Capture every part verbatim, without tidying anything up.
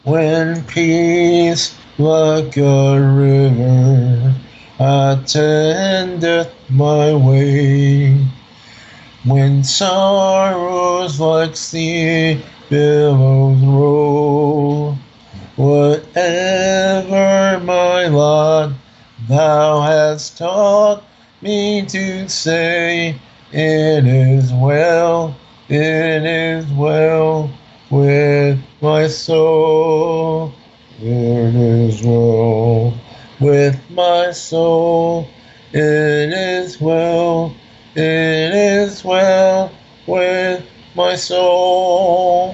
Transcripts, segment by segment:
When peace like a river attendeth my way, when sorrows like sea billows roll, whatever my lot, thou hast taught me to say, it is well, it is well with my soul. It is well with my soul. It is well, it is well with my soul.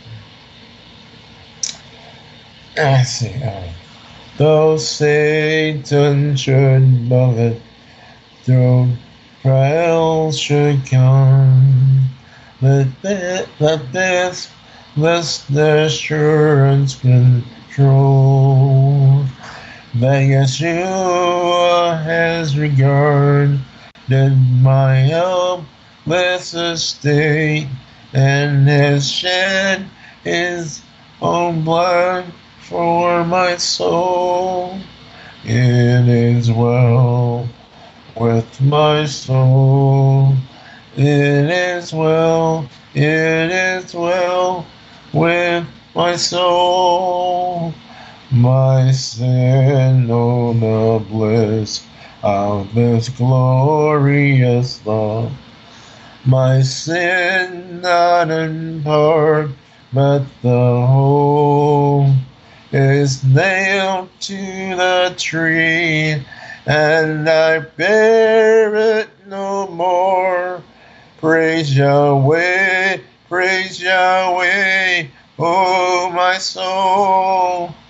I see. Though Satan should buffet, though trials should come, let this, let this, this assurance control, that Yeshua has regarded my helpless estate, and has shed his own blood for my soul. It is well with my soul. It is well, it is well with my soul. My sin, oh the bliss of this glorious love. My sin not in part, but the whole is nailed to the tree, and I bear it no more. Praise Yahweh, praise Yahweh, oh my soul.